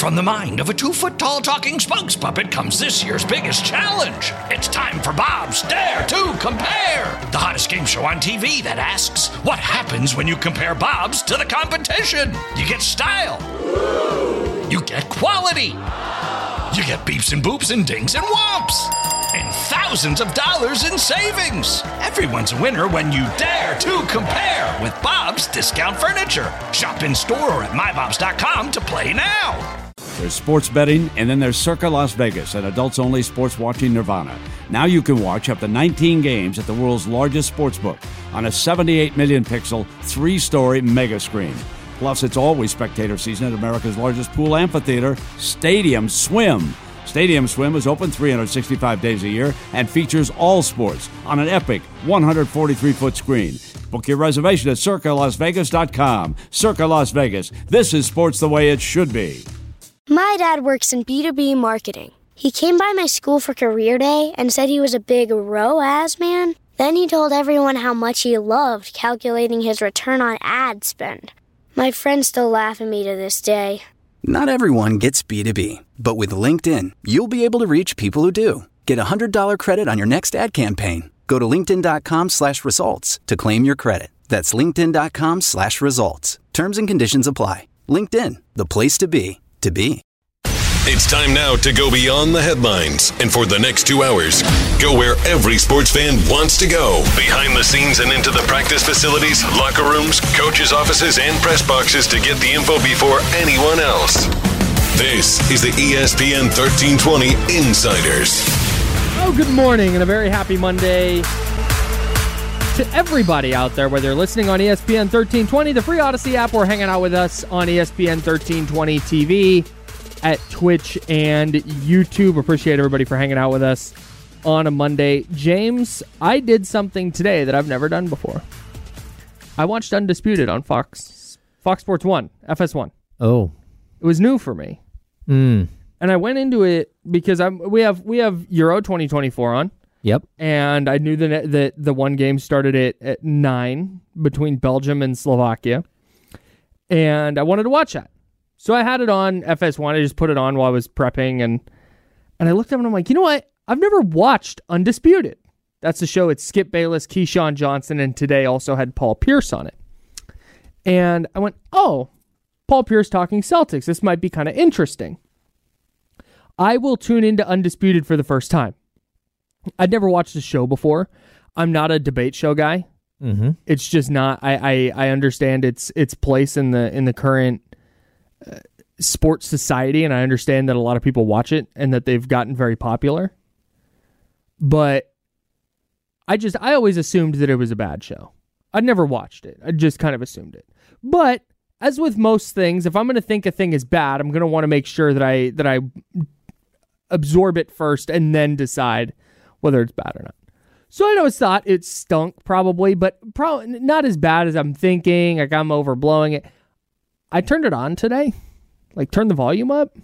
From the mind of a 2-foot-tall talking spokes puppet comes this year's biggest challenge. It's time for Bob's Dare to Compare, the hottest game show on TV that asks, what happens when you compare Bob's to the competition? You get style. You get quality. You get beeps and boops and dings and whomps. And thousands of dollars in savings. Everyone's a winner when you dare to compare with Bob's Discount Furniture. Shop in store or at mybobs.com to play now. There's sports betting, and then there's Circa Las Vegas, an adults-only sports watching nirvana. Now you can watch up to 19 games at the world's largest sportsbook on a 78 million pixel, 3-story mega screen. Plus, it's always spectator season at America's largest pool amphitheater, Stadium Swim. Stadium Swim is open 365 days a year and features all sports on an epic 143-foot screen. Book your reservation at CircaLasVegas.com. Circa Las Vegas. This is sports the way it should be. My dad works in B2B marketing. He came by my school for career day and said he was a big ROAS man. Then he told everyone how much he loved calculating his return on ad spend. My friends still laugh at me to this day. Not everyone gets B2B, but with LinkedIn, you'll be able to reach people who do. Get a $100 credit on your next ad campaign. Go to linkedin.com/results to claim your credit. That's linkedin.com/results. Terms and conditions apply. LinkedIn, the place to be, to be. It's time now to go beyond the headlines. And for the next 2 hours, go where every sports fan wants to go. Behind the scenes and into the practice facilities, locker rooms, coaches' offices, and press boxes to get the info before anyone else. This is the ESPN 1320 Insiders. Oh, good morning and a very happy Monday to everybody out there, whether you're listening on ESPN 1320, the free Odyssey app, or hanging out with us on ESPN 1320 TV. At Twitch and YouTube. Appreciate everybody for hanging out with us on a Monday. James, I did something today that I've never done before. I watched Undisputed on Fox Sports 1, FS1. Oh. It was new for me. And I went into it because we have Euro 2024 on. Yep. And I knew that the one game started at 9 between Belgium and Slovakia. And I wanted to watch that. So I had it on FS1. I just put it on while I was prepping, and I looked up and I'm like, you know what? I've never watched Undisputed. That's the show. It's Skip Bayless, Keyshawn Johnson, and today also had Paul Pierce on it. And I went, oh, Paul Pierce talking Celtics. This might be kind of interesting. I will tune into Undisputed for the first time. I'd never watched the show before. I'm not a debate show guy. Mm-hmm. It's just not. I understand its place in the current sports society, and I understand that a lot of people watch it and that they've gotten very popular. But I always assumed that it was a bad show. I'd never watched it. I just kind of assumed it. But as with most things, if I'm going to think a thing is bad, I'm going to want to make sure that I absorb it first and then decide whether it's bad or not. So I always thought it stunk probably, but probably not as bad as I'm thinking. Like I'm overblowing it. I turned it on today, turned the volume up.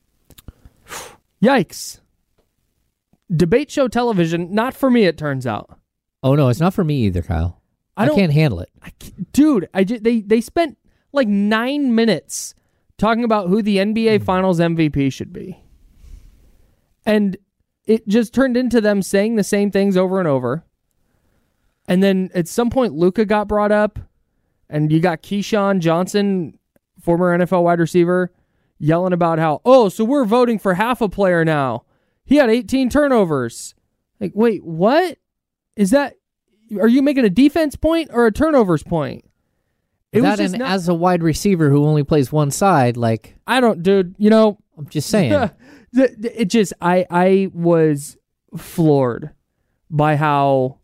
Yikes. Debate show television, not for me, it turns out. Oh, no, it's not for me either, Kyle. I can't handle it. Dude, they spent 9 minutes talking about who the NBA Finals MVP should be. And it just turned into them saying the same things over and over. And then at some point, Luka got brought up, and you got Keyshawn Johnson, former NFL wide receiver, yelling about how, so we're voting for half a player now. He had 18 turnovers. Wait, what? Is that, are you making a defense point or a turnovers point? As a wide receiver who only plays one side, I don't, dude, I'm just saying. I was floored by how,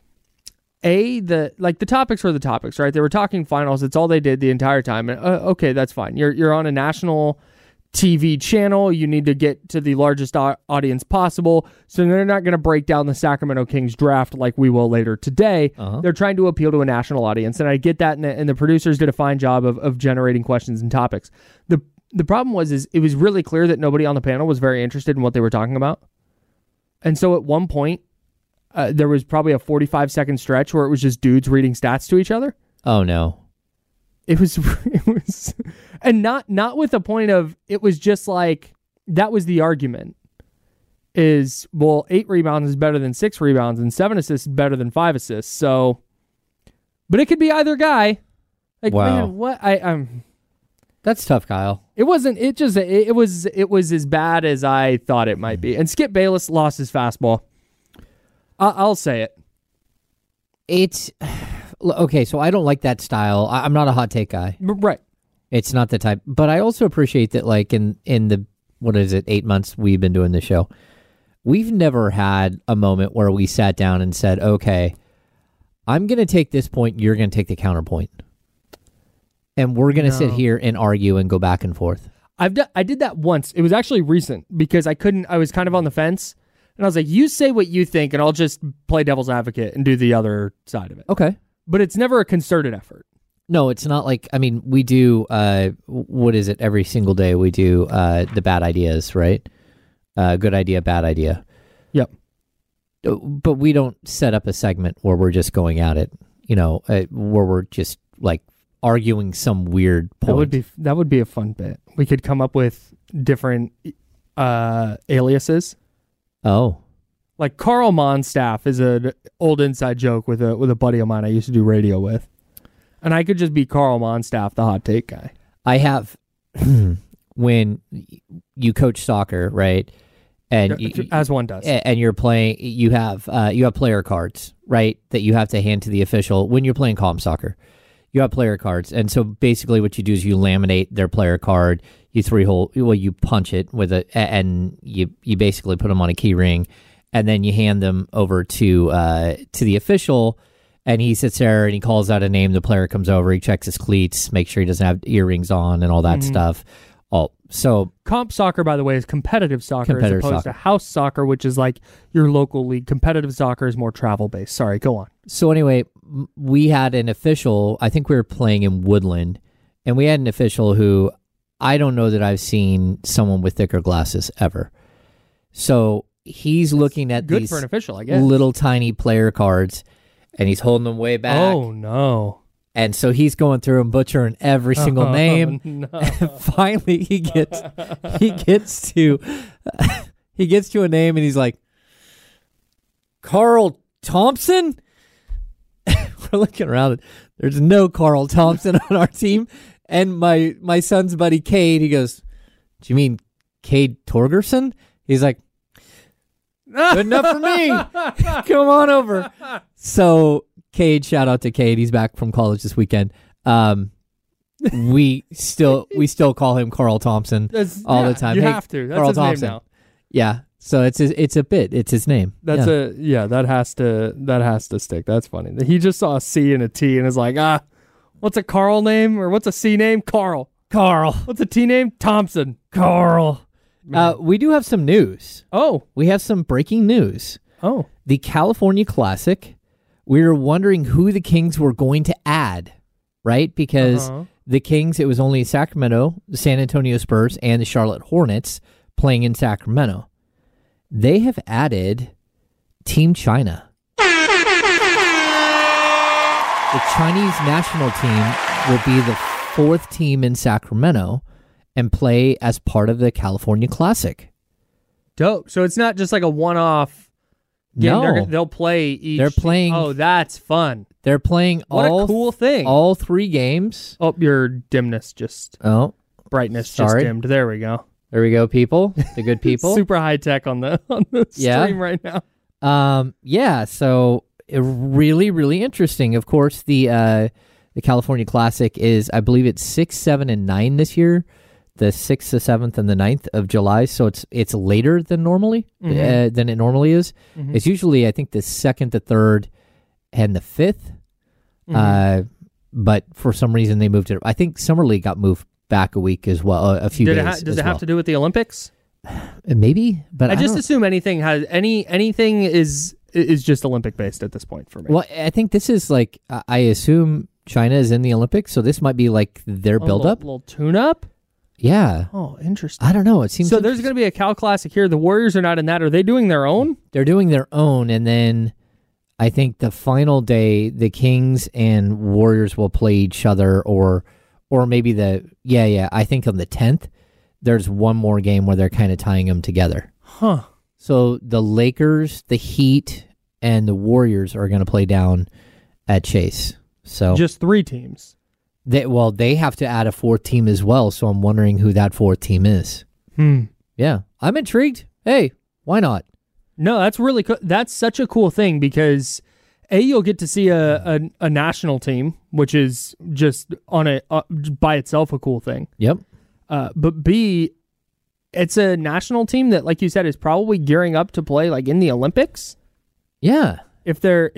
the topics were the topics, right? They were talking finals. It's all they did the entire time. And okay, that's fine. You're on a national TV channel. You need to get to the largest audience possible. So they're not going to break down the Sacramento Kings draft like we will later today. Uh-huh. They're trying to appeal to a national audience. And I get that. And the producers did a fine job of generating questions and topics. The problem was it was really clear that nobody on the panel was very interested in what they were talking about. And so at one point, there was probably a 45-second stretch where it was just dudes reading stats to each other. Oh, no. It was, And not with a point of, it was just like, that was the argument. Is, well, 8 rebounds is better than 6 rebounds, and 7 assists is better than 5 assists. So, but it could be either guy. Like, wow. Man, what That's tough, Kyle. It wasn't. It was as bad as I thought it might be. And Skip Bayless lost his fastball. I'll say it. It's okay. So I don't like that style. I'm not a hot take guy. Right. It's not the type. But I also appreciate that, like in the, what is it, 8 months we've been doing this show, we've never had a moment where we sat down and said, okay, I'm going to take this point, you're going to take the counterpoint. And we're going to sit here and argue and go back and forth. I did that once. It was actually recent because I was kind of on the fence. And I was like, you say what you think, and I'll just play devil's advocate and do the other side of it. Okay. But it's never a concerted effort. No, it's not like, I mean, we do, what is it, every single day we do the bad ideas, right? Good idea, bad idea. Yep. But we don't set up a segment where we're just going at it, where we're just like arguing some weird point. That would be a fun bit. We could come up with different aliases. Oh. Like Carl Monstaff is an old inside joke with a buddy of mine I used to do radio with. And I could just be Carl Monstaff, the hot take guy. I have, when you coach soccer, right? And as one does. And you're playing, you have player cards, right? That you have to hand to the official when you're playing calm soccer. You have player cards. And so basically what you do is you laminate their player card, you punch it with and you basically put them on a key ring, and then you hand them over to the official, and he sits there and he calls out a name. The player comes over, he checks his cleats, makes sure he doesn't have earrings on and all that stuff. So comp soccer, by the way, is competitive soccer as opposed to house soccer, which is like your local league. Competitive soccer is more travel-based. Sorry, go on. So anyway, we had an official, I think we were playing in Woodland, and we had an official who, I don't know that I've seen someone with thicker glasses ever. So he's looking at good these for an official, I guess, little tiny player cards, and he's holding them way back. Oh, no. And so he's going through and butchering every single name. No. And finally, he gets to a name, and he's like, Carl Thompson? We're looking around. There's no Carl Thompson on our team. And my son's buddy, Cade, he goes, do you mean Cade Torgerson? He's like, good enough for me. Come on over. So Cade, shout out to Cade. He's back from college this weekend. We still call him Carl Thompson all the time. You have to. That's Carl his Thompson. name now. Yeah. So it's a bit. It's his name. That has to stick. That's funny. He just saw a C and a T and is like, what's a Carl name or what's a C name? Carl. What's a T name? Thompson. Carl. We do have some news. Oh. We have some breaking news. Oh. The California Classic. We were wondering who the Kings were going to add, right? Because the Kings, it was only Sacramento, the San Antonio Spurs, and the Charlotte Hornets playing in Sacramento. They have added Team China. The Chinese national team will be the 4th team in Sacramento and play as part of the California Classic. Dope. So it's not just like a one-off game. No. They'll play each. They're playing. Oh, that's fun. They're playing what a cool thing. All 3 games. Oh, your dimness just. Oh. Brightness Sorry. just dimmed. There we go. There we go, people. The good people. Super high tech on the stream right now. Yeah, so really, really interesting. Of course, the California Classic is, I believe it's 6, 7, and 9 this year. The 6th, the 7th, and the 9th of July. So it's later than normally than it normally is. Mm-hmm. It's usually, I think, the 2nd, the 3rd, and the 5th. Mm-hmm. But for some reason they moved it. I think Summer League got moved back a week as well, a few days. Does it have to do with the Olympics? Maybe, but I just assume anything is just Olympic based at this point for me. Well, I think this is like, I assume China is in the Olympics, so this might be like their build-up. A little tune-up? Yeah. Oh, interesting. I don't know. It seems so. There's going to be a Cal Classic here. The Warriors are not in that. Are they doing their own? They're doing their own, and then I think the final day, the Kings and Warriors will play each other, or or maybe I think on the 10th, there's one more game where they're kind of tying them together. Huh. So the Lakers, the Heat, and the Warriors are going to play down at Chase. So just 3 teams. They have to add a 4th team as well, so I'm wondering who that 4th team is. Yeah, I'm intrigued. Hey, why not? No, that's really cool. That's such a cool thing because you'll get to see a national team, which is just on by itself a cool thing. Yep. But B, it's a national team that, like you said, is probably gearing up to play like in the Olympics. Yeah. If that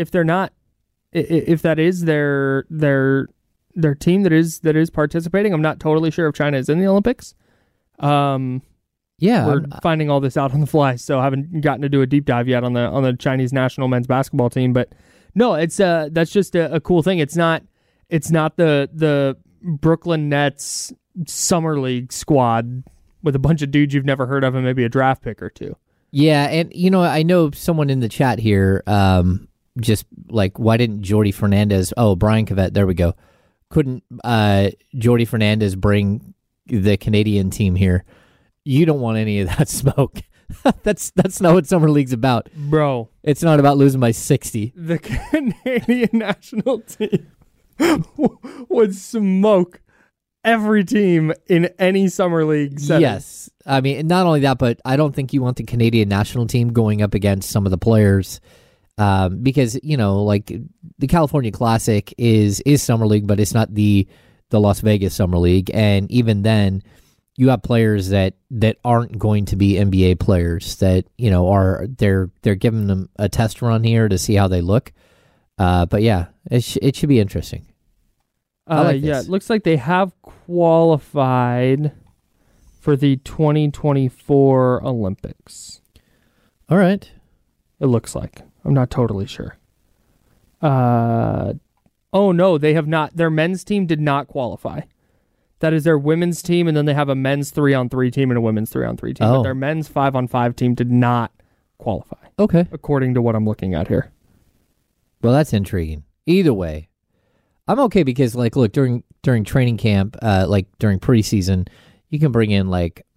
is their team that is participating, I'm not totally sure if China is in the Olympics. Yeah, we're finding all this out on the fly, so I haven't gotten to do a deep dive yet on the Chinese national men's basketball team. But no, it's that's just a cool thing. It's not the Brooklyn Nets summer league squad with a bunch of dudes you've never heard of and maybe a draft pick or two. Yeah, and I know someone in the chat here, just like, why didn't Jordy Fernandez? Oh, Brian Cavett, there we go. Couldn't Jordy Fernandez bring the Canadian team here? You don't want any of that smoke. That's not what Summer League's about. Bro. It's not about losing by 60. The Canadian national team would smoke every team in any Summer League setting. Yes. I mean, not only that, but I don't think you want the Canadian national team going up against some of the players because, like the California Classic is Summer League, but it's not the Las Vegas Summer League. And even then, you have players that aren't going to be NBA players that, they're giving them a test run here to see how they look. But yeah, it should be interesting. It looks like they have qualified for the 2024 Olympics. All right. It looks like. I'm not totally sure. Oh, no, they have not. Their men's team did not qualify. That is their women's team, and then they have a men's 3-on-3 team and a women's 3-on-3 team. Oh. But their men's 5-on-5 team did not qualify. Okay. According to what I'm looking at here. Well, that's intriguing. Either way, I'm okay because, like, look, during training camp, during preseason, you can bring in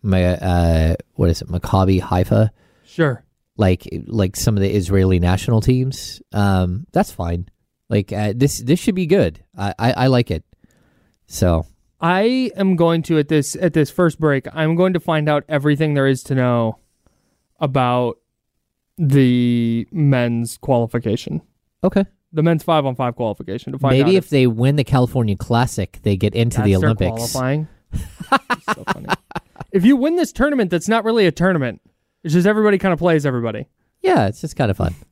Maccabi Haifa? Sure. Like some of the Israeli national teams. That's fine. Like this should be good. I like it. So I am going to at this first break, I'm going to find out everything there is to know about the men's qualification. Okay. The men's 5-on-5 qualification to find out. Maybe if they win the California Classic, they get into the Olympics. Qualifying. So funny. If you win this tournament, that's not really a tournament. It's just everybody kind of plays everybody. Yeah, it's just kind of fun.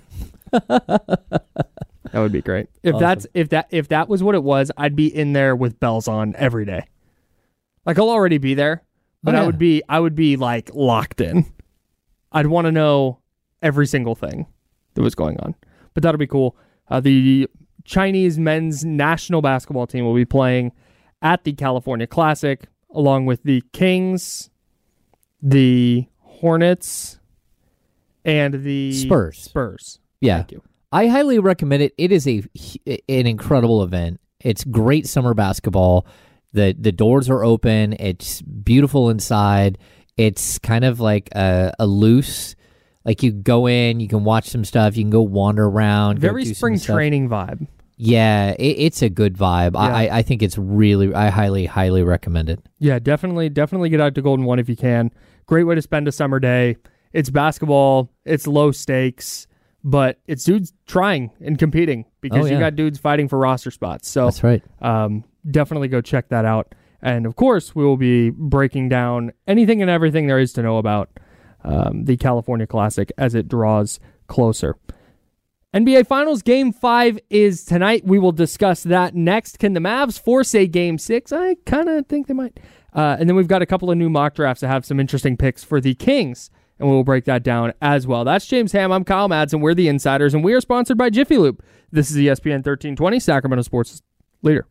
That would be great. If that was what it was, I'd be in there with bells on every day. Like I'll already be there, but I would be like locked in. I'd want to know every single thing that was going on. But that'll be cool. The Chinese men's national basketball team will be playing at the California Classic along with the Kings, the Hornets, and the Spurs. Yeah. Thank you. I highly recommend it. It is an incredible event. It's great summer basketball. The doors are open. It's beautiful inside. It's kind of like a loose, like you go in, you can watch some stuff, you can go wander around. Very spring training vibe. Yeah, it's a good vibe. Yeah. I think it's really, I highly recommend it. Yeah, definitely get out to Golden One if you can. Great way to spend a summer day. It's basketball. It's low stakes. But it's dudes trying and competing because you got dudes fighting for roster spots. So that's right. Definitely go check that out. And of course, we will be breaking down anything and everything there is to know about the California Classic as it draws closer. NBA Finals Game 5 is tonight. We will discuss that next. Can the Mavs force a Game 6? I kind of think they might. And then we've got a couple of new mock drafts that have some interesting picks for the Kings. And we'll break that down as well. That's James Ham. I'm Kyle Madsen. We're the Insiders, and we are sponsored by Jiffy Lube. This is ESPN 1320, Sacramento Sports Leader.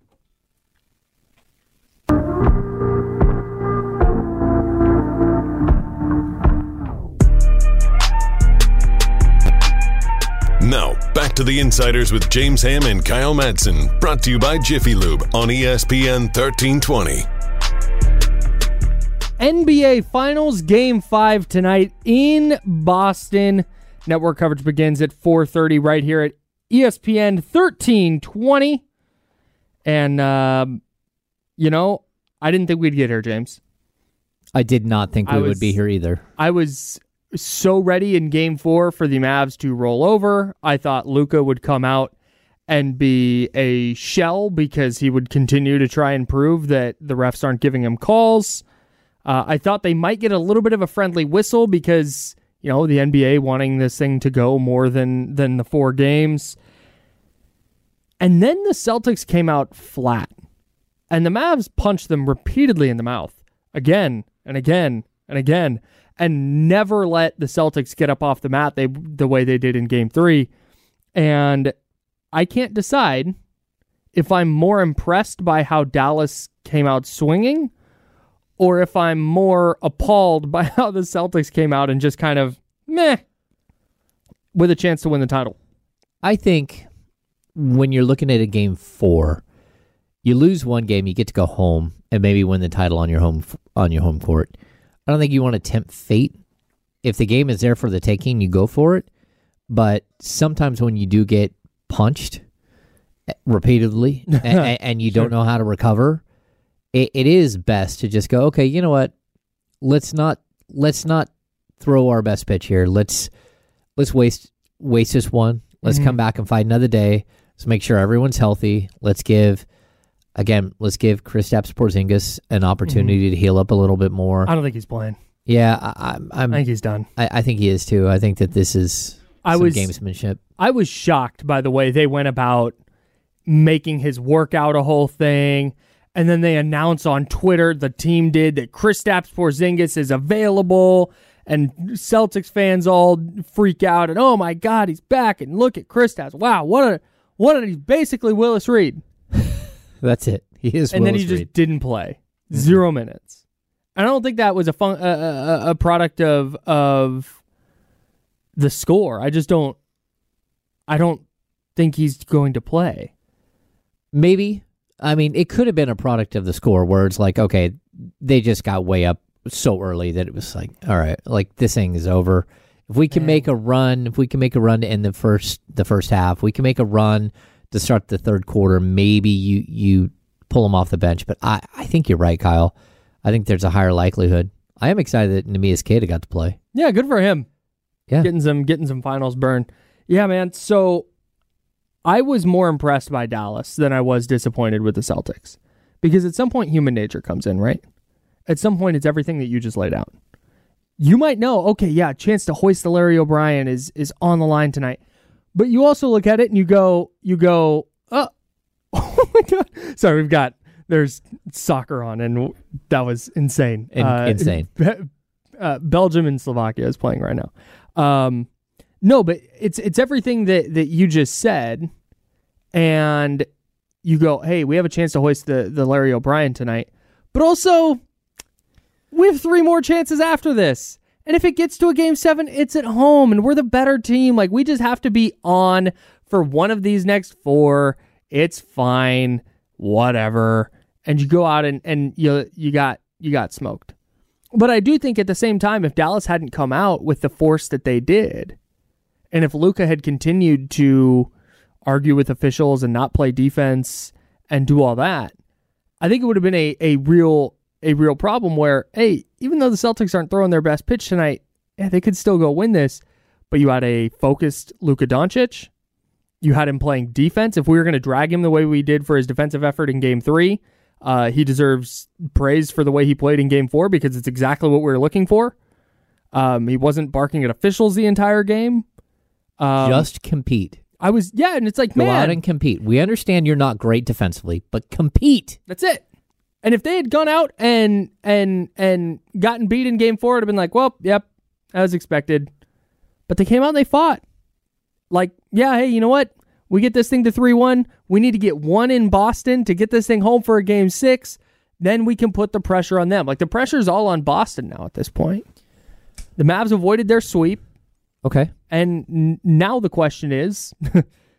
Now, back to the Insiders with James Ham and Kyle Madsen, brought to you by Jiffy Lube on ESPN 1320. NBA Finals Game 5 tonight in Boston. Network coverage begins at 4:30 right here at ESPN 1320. And, I didn't think we'd get here, James. I did not think we would be here either. I was so ready in Game 4 for the Mavs to roll over. I thought Luka would come out and be a shell because he would continue to try and prove that the refs aren't giving him calls. I thought they might get a little bit of a friendly whistle because, the NBA wanting this thing to go more than the 4 games. And then the Celtics came out flat. And the Mavs punched them repeatedly in the mouth. Again and again and again. And never let the Celtics get up off the mat the way they did in Game 3. And I can't decide if I'm more impressed by how Dallas came out swinging or if I'm more appalled by how the Celtics came out and just kind of meh with a chance to win the title. I think when you're looking at a Game 4, you lose one game, you get to go home and maybe win the title on your home court. I don't think you want to tempt fate. If the game is there for the taking, you go for it. But sometimes when you do get punched repeatedly and you don't know how to recover, it is best to just go, okay, you know what? Let's not throw our best pitch here. Let's waste this one. Let's come back and fight another day. Let's make sure everyone's healthy. Let's give Kristaps Porzingis an opportunity to heal up a little bit more. I don't think he's playing. Yeah, I think he's done. I think he is too. I think that this is gamesmanship. I was shocked by the way they went about making his workout a whole thing, and then they announced on Twitter, the team did, that Kristaps Porzingis is available, and Celtics fans all freak out, and oh my God, he's back, and look at Kristaps. Wow, he's basically Willis Reed. That's it. He is, and Willis then he just Reed. Didn't play 0 minutes. I don't think that was a product of the score. I don't think he's going to play. Maybe. I mean, it could have been a product of the score where it's like, okay, they just got way up so early that it was like, all right, like this thing is over. If we can make a run to end the first half, we can make a run to start the third quarter, maybe you pull them off the bench. But I think you're right, Kyle. I think there's a higher likelihood. I am excited that Neemias Queta got to play. Yeah, good for him. Yeah. Getting some finals burn. Yeah, man. So I was more impressed by Dallas than I was disappointed with the Celtics. Because at some point, human nature comes in, right? At some point, it's everything that you just laid out. You might know, okay, yeah, a chance to hoist the Larry O'Brien is on the line tonight. But you also look at it and you go, oh my God. Sorry, there's soccer on, and that was insane. Insane. Belgium and Slovakia is playing right now. No, but it's everything that you just said, and you go, hey, we have a chance to hoist the Larry O'Brien tonight, but also we have 3 more chances after this. And if it gets to a Game 7, it's at home, and we're the better team. Like, we just have to be on for one of these next 4. It's fine, whatever. And you go out and you got smoked. But I do think at the same time, if Dallas hadn't come out with the force that they did, and if Luka had continued to argue with officials and not play defense and do all that, I think it would have been a real problem where, hey, even though the Celtics aren't throwing their best pitch tonight, yeah, they could still go win this. But you had a focused Luka Doncic. You had him playing defense. If we were going to drag him the way we did for his defensive effort in Game 3, he deserves praise for the way he played in Game 4 because it's exactly what we were looking for. He wasn't barking at officials the entire game. Just compete. And it's like, Go out and compete. We understand you're not great defensively, but compete. That's it. And if they had gone out and gotten beat in Game 4, it would have been like, well, yep, as expected. But they came out and they fought. Like, yeah, hey, you know what? We get this thing to 3-1. We need to get 1 in Boston to get this thing home for a Game 6. Then we can put the pressure on them. Like, the pressure's all on Boston now at this point. The Mavs avoided their sweep. Okay. And now the question is,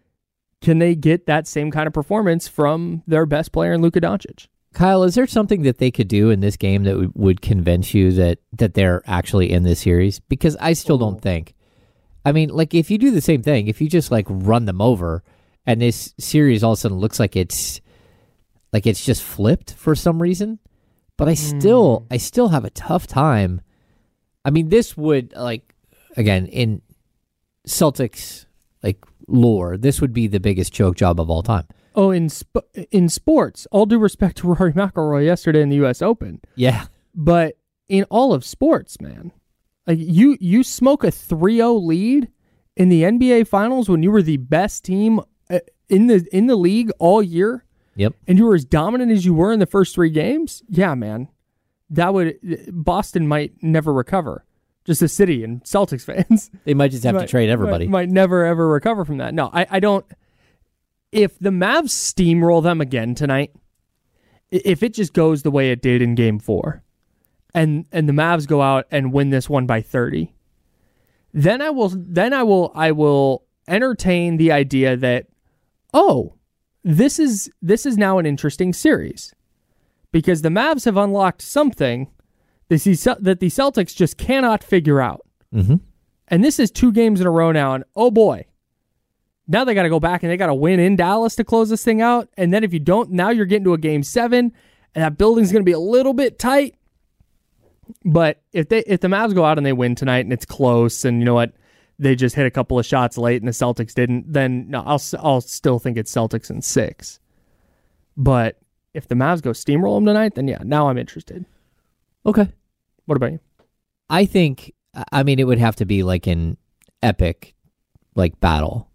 can they get that same kind of performance from their best player in Luka Doncic? Kyle, is there something that they could do in this game that would convince you that they're actually in this series? Because I still don't think. I mean, like, if you do the same thing, if you just, like, run them over, and this series all of a sudden looks like it's just flipped for some reason, but I still have a tough time. I mean, this would, like, again, in Celtics, like, lore, this would be the biggest choke job of all time. Oh, in sports, all due respect to Rory McIlroy yesterday in the U.S. Open. Yeah. But in all of sports, man, like you smoke a 3-0 lead in the NBA Finals when you were the best team in the league all year. Yep. And you were as dominant as you were in the first 3 games. Yeah, man, Boston might never recover. Just the city and Celtics fans. They might just have to trade everybody. Might never ever recover from that. No, I don't. If the Mavs steamroll them again tonight, if it just goes the way it did in Game 4, and the Mavs go out and win this one by 30, then I will entertain the idea that, oh, this is now an interesting series, because the Mavs have unlocked something that the Celtics just cannot figure out. Mm-hmm. And this is 2 games in a row now, and oh boy. Now they got to go back and they got to win in Dallas to close this thing out. And then if you don't, now you're getting to a Game 7, and that building's going to be a little bit tight. But if the Mavs go out and they win tonight and it's close, and you know what, they just hit a couple of shots late and the Celtics didn't, then no, I'll still think it's Celtics in 6. But if the Mavs go steamroll them tonight, then yeah, now I'm interested. Okay. What about you? I think, I mean, it would have to be like an epic, like, battle.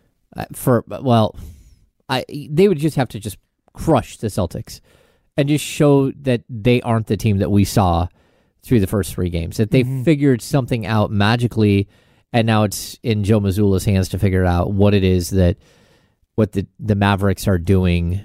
They would just have to just crush the Celtics and just show that they aren't the team that we saw through the first 3 games, that they figured something out magically, and now it's in Joe Mazzulla's hands to figure out what it is what the Mavericks are doing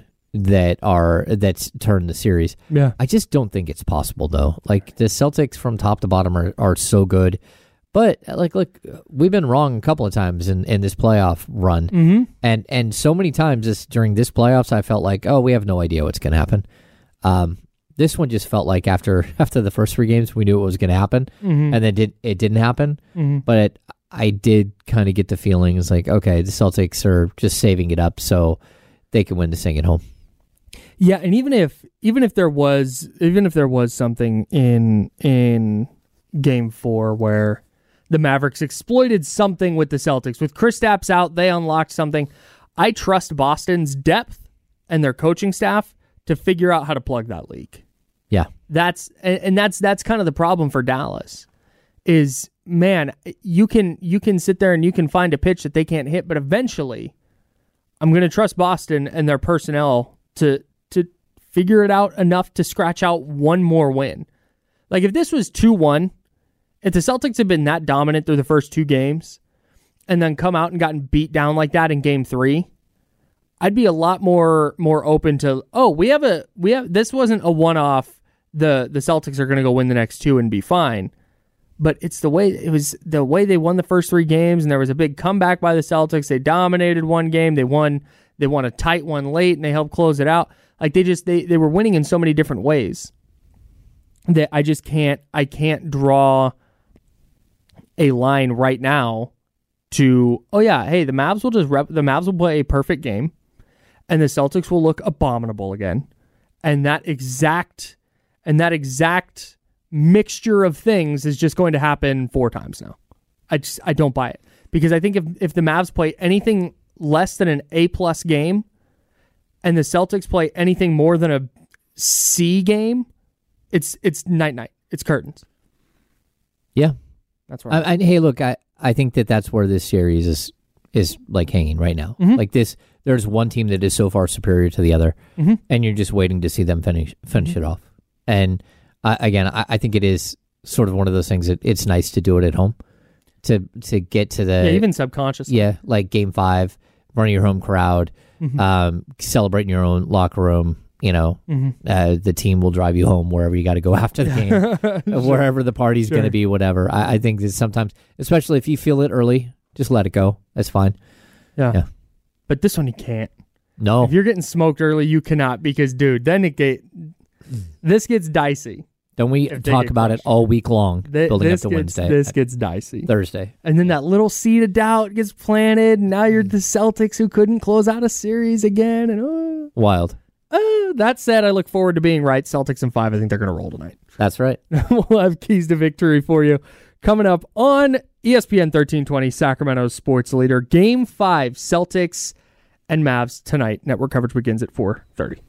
that's turned the series. Yeah. I just don't think it's possible, though. Like, the Celtics from top to bottom are so good. But, like, look, we've been wrong a couple of times in this playoff run. Mm-hmm. And so many times during this playoffs, I felt like, oh, we have no idea what's going to happen. This one just felt like after the first 3 games, we knew what was going to happen. Mm-hmm. And then it didn't happen. Mm-hmm. But I did kind of get the feeling, it's like, okay, the Celtics are just saving it up so they can win this thing at home. Yeah, and even if there was something in Game 4 where the Mavericks exploited something with the Celtics, with Kristaps out, they unlocked something. I trust Boston's depth and their coaching staff to figure out how to plug that leak. Yeah, that's kind of the problem for Dallas. Is, man, you can sit there and you can find a pitch that they can't hit, but eventually, I'm going to trust Boston and their personnel to figure it out enough to scratch out one more win. Like, if this was 2-1, if the Celtics had been that dominant through the first 2 games and then come out and gotten beat down like that in Game 3, I'd be a lot more open to, oh, we have this wasn't a one-off. The Celtics are going to go win the next 2 and be fine. But it's the way they won the first 3 games, and there was a big comeback by the Celtics. They dominated one game. They won a tight one late, and they helped close it out. Like, they were winning in so many different ways that I can't draw a line right now to, oh yeah, hey, the Mavs will play a perfect game, and the Celtics will look abominable again, and that exact mixture of things is just going to happen 4 times now. I don't buy it, because I think if the Mavs play anything less than an A+ game, and the Celtics play anything more than a C game, it's night. It's curtains. Yeah. That's right. Hey, look, I think that's where this series is like hanging right now. Mm-hmm. Like this, there's one team that is so far superior to the other, mm-hmm. and you're just waiting to see them finish mm-hmm. it off. And I think it is sort of one of those things that it's nice to do it at home, to get to the even subconsciously. Yeah, like Game 5, running your home crowd, mm-hmm. Celebrating your own locker room. You know, mm-hmm. The team will drive you home wherever you got to go after the game, sure. wherever the party's going to be, whatever. I think that sometimes, especially if you feel it early, just let it go. That's fine. Yeah. But this one you can't. No. If you're getting smoked early, you cannot because, dude, then this gets dicey. Don't we talk about it all week long, building up to Wednesday? This gets dicey. Thursday. And then that little seed of doubt gets planted, and now you're the Celtics who couldn't close out a series again. And Wild. That said, I look forward to being right. Celtics in 5. I think they're going to roll tonight. That's right. We'll have keys to victory for you coming up on ESPN 1320, Sacramento's sports leader. Game 5, Celtics and Mavs tonight. Network coverage begins at 4:30.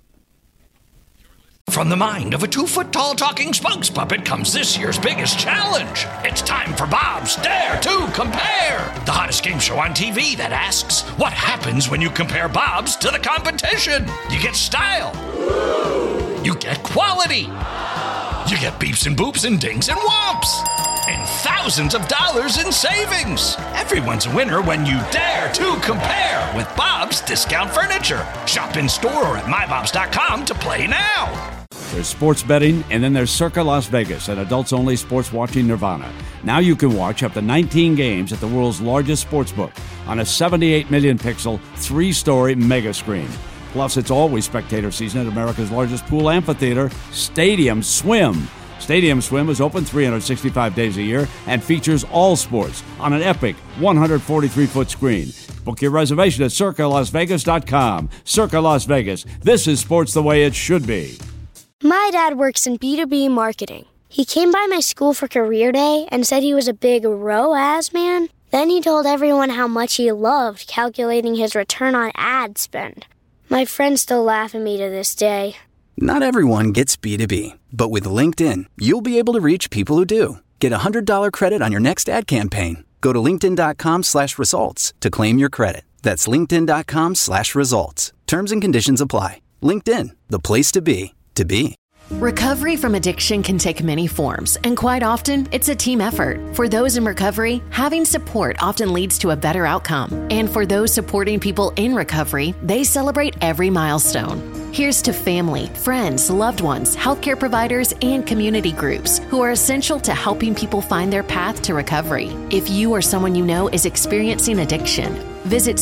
From the mind of a 2-foot-tall talking spokes puppet comes this year's biggest challenge. It's time for Bob's Dare to Compare, the hottest game show on TV that asks, what happens when you compare Bob's to the competition? You get style. You get quality. You get beeps and boops and dings and whomps. And thousands of dollars in savings. Everyone's a winner when you dare to compare with Bob's Discount Furniture. Shop in store or at mybobs.com to play now. There's sports betting, and then there's Circa Las Vegas, an adults-only sports watching nirvana. Now you can watch up to 19 games at the world's largest sportsbook on a 78 million pixel, 3-story mega screen. Plus, it's always spectator season at America's largest pool amphitheater, Stadium Swim. Stadium Swim is open 365 days a year and features all sports on an epic 143-foot screen. Book your reservation at CircaLasVegas.com. Circa Las Vegas. This is sports the way it should be. My dad works in B2B marketing. He came by my school for career day and said he was a big ROAS man. Then he told everyone how much he loved calculating his return on ad spend. My friends still laugh at me to this day. Not everyone gets B2B, but with LinkedIn, you'll be able to reach people who do. Get a $100 credit on your next ad campaign. Go to linkedin.com/results to claim your credit. That's linkedin.com/results. Terms and conditions apply. LinkedIn, the place to be. Recovery from addiction can take many forms, and quite often, it's a team effort. For those in recovery, having support often leads to a better outcome. And for those supporting people in recovery, they celebrate every milestone. Here's to family, friends, loved ones, healthcare providers, and community groups who are essential to helping people find their path to recovery. If you or someone you know is experiencing addiction, visit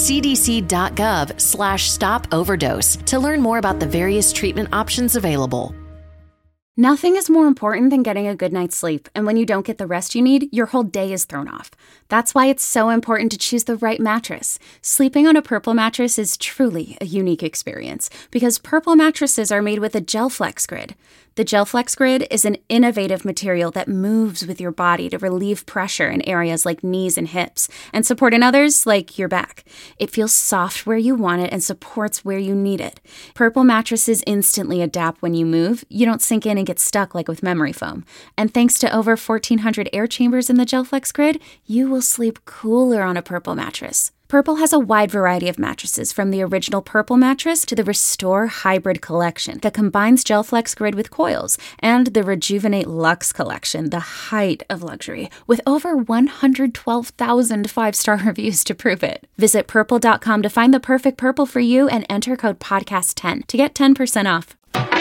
cdc.gov/stop overdose to learn more about the various treatment options available. Nothing is more important than getting a good night's sleep, and when you don't get the rest you need, your whole day is thrown off. That's why it's so important to choose the right mattress. Sleeping on a Purple mattress is truly a unique experience because Purple mattresses are made with a GelFlex Grid. The GelFlex Grid is an innovative material that moves with your body to relieve pressure in areas like knees and hips and support in others like your back. It feels soft where you want it and supports where you need it. Purple mattresses instantly adapt when you move. You don't sink in and get stuck like with memory foam. And thanks to over 1,400 air chambers in the GelFlex Grid, you will sleep cooler on a Purple mattress. Purple has a wide variety of mattresses, from the original Purple mattress to the Restore Hybrid collection that combines GelFlex Grid with coils, and the Rejuvenate Luxe collection, the height of luxury, with over 112,000 5-star reviews to prove it. Visit Purple.com to find the perfect Purple for you and enter code PODCAST10 to get 10% off.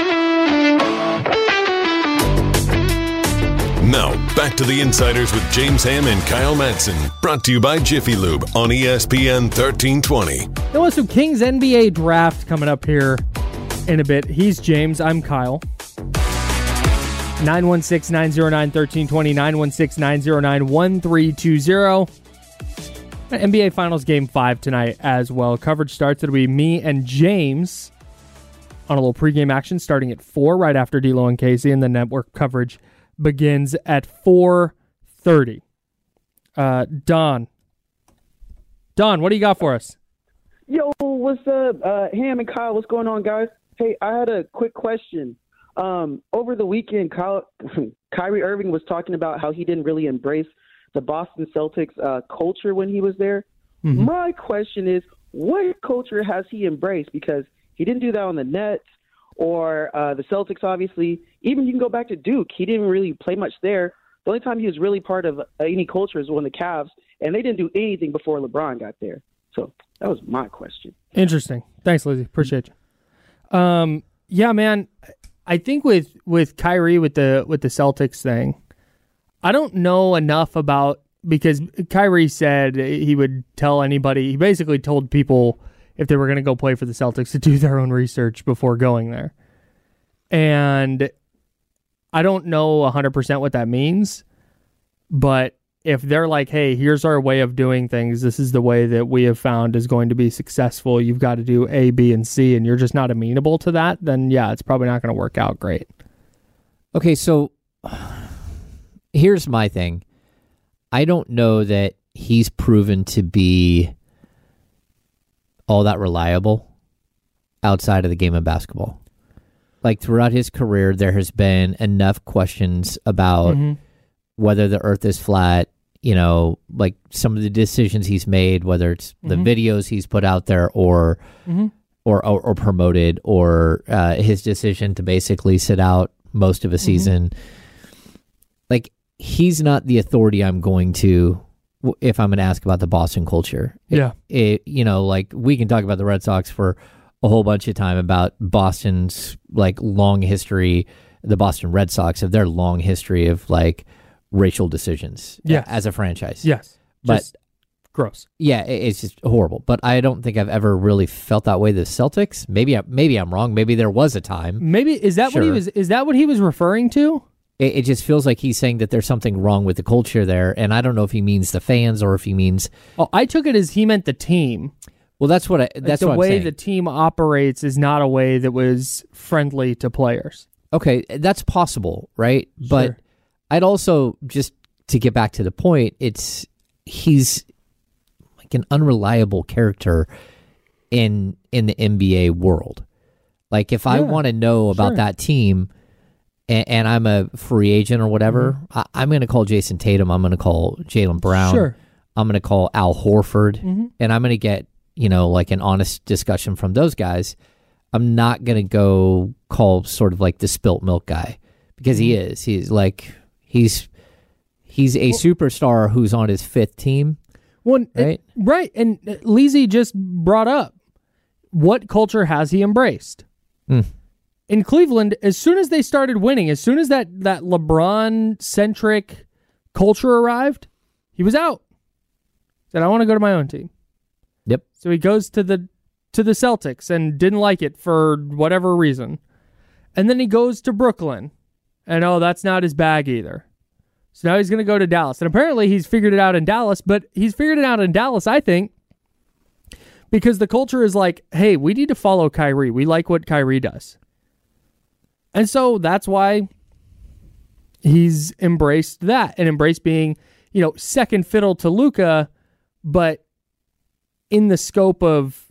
Now, back to the Insiders with James Ham and Kyle Madsen. Brought to you by Jiffy Lube on ESPN 1320. There was some Kings NBA draft coming up here in a bit. He's James. I'm Kyle. 916-909-1320, 916-909-1320. NBA Finals Game 5 tonight as well. Coverage starts. It'll be me and James on a little pregame action starting at 4 right after D'Lo and Casey, and the network coverage begins at 4:30. Don, what do you got for us? Yo, what's up? Ham and Kyle, what's going on, guys? Hey, I had a quick question. Over the weekend, Kyrie Irving was talking about how he didn't really embrace the Boston Celtics culture when he was there. Mm-hmm. My question is, what culture has he embraced? Because he didn't do that on the Nets or the Celtics, obviously. Even you can go back to Duke. He didn't really play much there. The only time he was really part of any culture is when the Cavs, and they didn't do anything before LeBron got there. So that was my question. Interesting. Thanks, Lizzie. Appreciate you. Yeah, man. I think with Kyrie with the Celtics thing, I don't know enough about, because Kyrie said he would tell anybody. He basically told people if they were going to go play for the Celtics, to do their own research before going there. And I don't know 100% what that means, but if they're like, hey, here's our way of doing things, this is the way that we have found is going to be successful, you've got to do A, B, and C, and you're just not amenable to that, then yeah, it's probably not going to work out great. Okay, so here's my thing. I don't know that he's proven to be all that reliable outside of the game of basketball. Like, throughout his career, there has been enough questions about whether the earth is flat, like some of the decisions he's made, whether it's the videos he's put out there or promoted, or his decision to basically sit out most of a season. Like, he's not the authority I'm going to if I'm going to ask about the Boston culture. Yeah. Like, we can talk about the Red Sox for a whole bunch of time, about Boston's like long history, the Boston Red Sox, of their long history of like racial decisions as a franchise. Yes. But just gross. Yeah, it's just horrible. But I don't think I've ever really felt that way. The Celtics, maybe I'm wrong. Maybe there was a time. Maybe is that what he was referring to? It just feels like he's saying that there's something wrong with the culture there, and I don't know if he means the fans or if he means. Oh, I took it as he meant the team. Well, that's what I'm saying. The way the team operates is not a way that was friendly to players. Okay, that's possible, right? Sure. But I'd also, just to get back to the point, he's like an unreliable character in the NBA world. Like, if I want to know about that team, and I'm a free agent or whatever, I'm going to call Jason Tatum. I'm going to call Jaylen Brown. Sure. I'm going to call Al Horford, and I'm going to get like an honest discussion from those guys. I'm not going to go call sort of like the spilt milk guy, because he is. He's a superstar who's on his fifth team. Right? Right. And Lizzie just brought up, what culture has he embraced? In Cleveland, as soon as they started winning, as soon as that LeBron-centric culture arrived, he was out. Said, I want to go to my own team. Yep. So he goes to the Celtics and didn't like it for whatever reason. And then he goes to Brooklyn. And that's not his bag either. So now he's going to go to Dallas. And apparently he's figured it out in Dallas, but he's figured it out in Dallas, I think, because the culture is like, hey, we need to follow Kyrie. We like what Kyrie does. And so that's why he's embraced that and embraced being, second fiddle to Luka, but in the scope of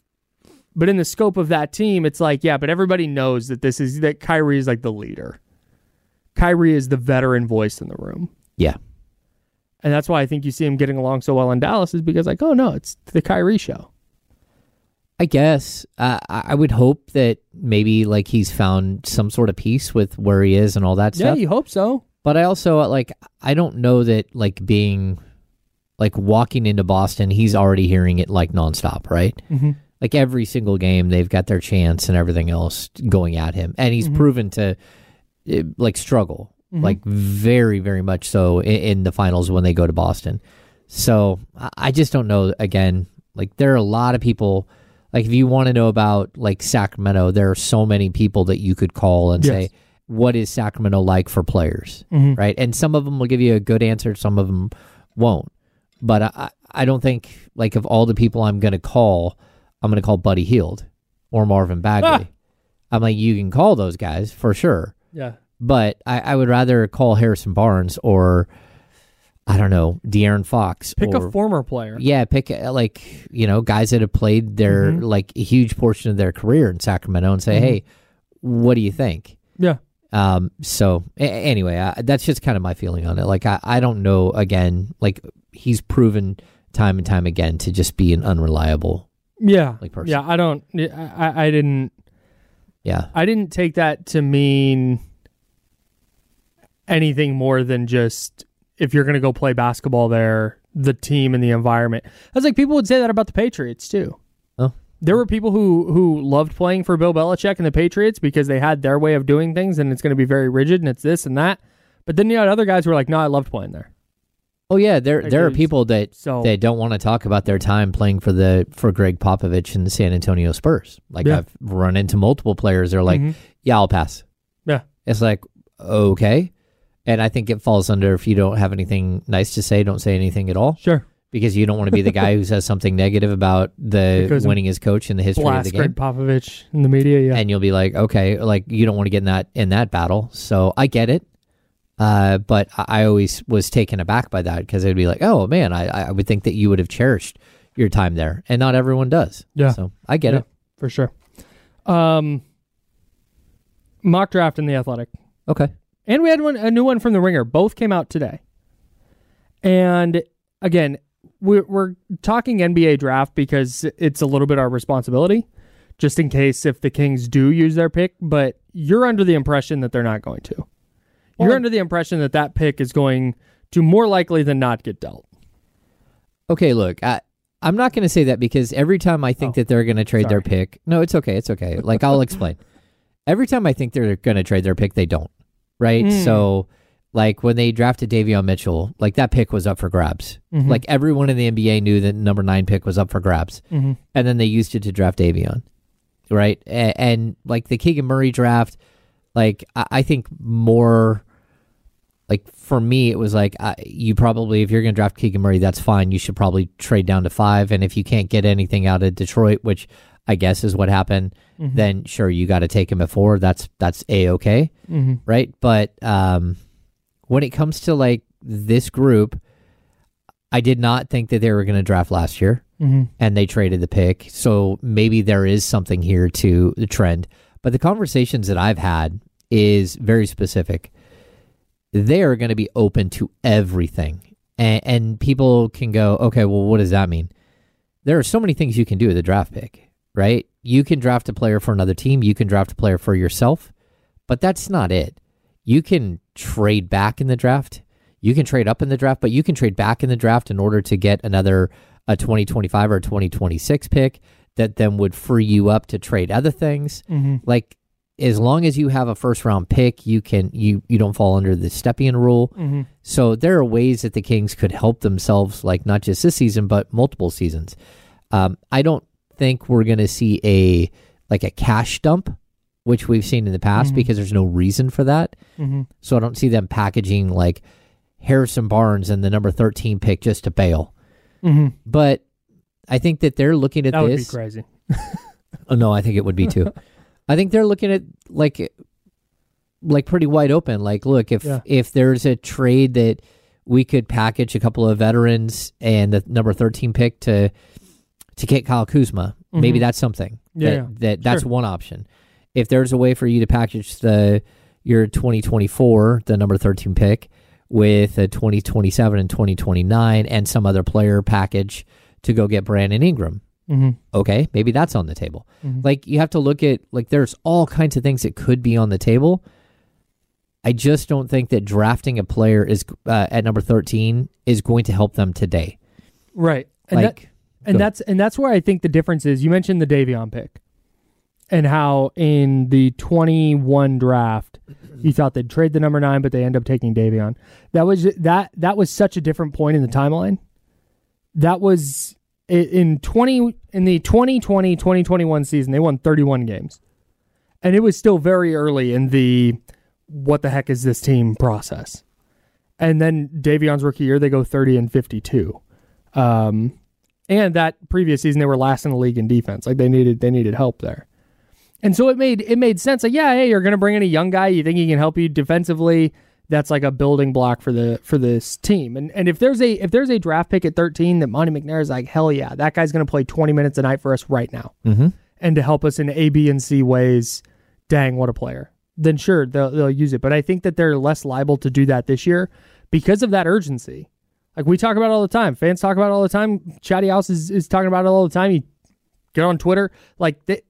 that team, it's like, yeah, but everybody knows that Kyrie is like the leader. Kyrie is the veteran voice in the room. Yeah. And that's why I think you see him getting along so well in Dallas, is because like, oh no, it's the Kyrie show. I guess I would hope that maybe like he's found some sort of peace with where he is and all that stuff. Yeah, you hope so. But I also I don't know that like being like walking into Boston, he's already hearing it like nonstop, right? Like every single game, they've got their chants and everything else going at him, and he's proven to like struggle, like very, very much so in the finals when they go to Boston. So I just don't know. Again, like there are a lot of people. Like, if you want to know about, like, Sacramento, there are so many people that you could call and say, what is Sacramento like for players, right? And some of them will give you a good answer, some of them won't. But I don't think, like, of all the people I'm going to call Buddy Hield or Marvin Bagley. I'm like, you can call those guys for sure. Yeah. But I would rather call Harrison Barnes or, I don't know, De'Aaron Fox. Pick a former player. Yeah, pick like, guys that have played their like a huge portion of their career in Sacramento and say, hey, what do you think? Yeah. So anyway, that's just kind of my feeling on it. Like, I don't know, again, like he's proven time and time again to just be an unreliable person. Yeah, I didn't. Yeah. I didn't take that to mean anything more than just, if you're going to go play basketball there, the team and the environment. I was like, people would say that about the Patriots too. Oh. There were people who loved playing for Bill Belichick and the Patriots because they had their way of doing things and it's going to be very rigid and it's this and that. But then you had other guys who were like, no, I loved playing there. Oh yeah, there Like, are people that don't want to talk about their time playing for Greg Popovich and the San Antonio Spurs. Like I've run into multiple players. They're like, "Yeah, I'll pass." Yeah, it's like okay, and I think it falls under if you don't have anything nice to say, don't say anything at all. Sure, because you don't want to be the guy who says something negative about the winning his coach in the history of the game. Greg Popovich in the media, yeah, and you'll be like, okay, like you don't want to get in that battle. So I get it. But I always was taken aback by that because it'd be like, oh man, I would think that you would have cherished your time there, and not everyone does. Yeah, so I get it for sure. Mock draft in The Athletic. Okay, and we had a new one from The Ringer. Both came out today. And again, we're talking NBA draft because it's a little bit our responsibility, just in case if the Kings do use their pick. But you're under the impression that they're not going to. You're under the impression that pick is going to more likely than not get dealt. Okay, look, I'm not going to say that because every time I think that they're going to trade their pick, no, it's okay. Like, I'll explain. Every time I think they're going to trade their pick, they don't, right? So, like, when they drafted Davion Mitchell, like, that pick was up for grabs. Like, everyone in the NBA knew that number 9 pick was up for grabs. And then they used it to draft Davion, right? And like, the Keegan Murray draft, like, I think more... Like, for me, it was like, you probably, if you're going to draft Keegan Murray, that's fine. You should probably trade down to 5. And if you can't get anything out of Detroit, which I guess is what happened, then sure, you got to take him at 4. That's A-okay, right? But when it comes to, like, this group, I did not think that they were going to draft last year, and they traded the pick. So maybe there is something here to the trend. But the conversations that I've had is very specific. They are going to be open to everything. And people can go, okay, well, what does that mean? There are so many things you can do with a draft pick, right? You can draft a player for another team. You can draft a player for yourself. But that's not it. You can trade back in the draft. You can trade up in the draft, but you can trade back in the draft in order to get a 2025 or 2026 pick that then would free you up to trade other things. Like, as long as you have a first round pick, you don't fall under the Stepien rule. So there are ways that the Kings could help themselves, like not just this season, but multiple seasons. I don't think we're going to see a cash dump, which we've seen in the past, because there's no reason for that. So I don't see them packaging like Harrison Barnes and the number 13 pick just to bail. But I think that they're looking at that this. That would be crazy. Oh no, I think it would be too. I think they're looking at like pretty wide open. Like, look, if there's a trade that we could package a couple of veterans and the number 13 pick to get Kyle Kuzma, maybe that's something. That's one option. If there's a way for you to package your 2024, the number 13 pick, with a 2027 and 2029 and some other player package to go get Brandon Ingram. Okay, maybe that's on the table. Like, you have to look at, like, there's all kinds of things that could be on the table. I just don't think that drafting a player is at number 13 is going to help them today. Right. And that's where I think the difference is. You mentioned the Davion pick and how in the 21 draft you thought they'd trade the number 9, but they end up taking Davion. That was such a different point in the timeline. That was in the 2020-2021 season, they won 31 games. And it was still very early in the what the heck is this team process. And then Davion's rookie year, they go 30-52. And that previous season, they were last in the league in defense. Like, they needed help there. And so it made sense. Like, yeah, hey, you're going to bring in a young guy. You think he can help you defensively. That's like a building block for this team. And if there's a draft pick at 13 that Monty McNair is like, hell yeah, that guy's going to play 20 minutes a night for us right now. And to help us in A, B, and C ways, dang, what a player. Then sure, they'll use it. But I think that they're less liable to do that this year because of that urgency. Like, we talk about it all the time. Fans talk about it all the time. Chatty House is talking about it all the time. You get on Twitter. Like, the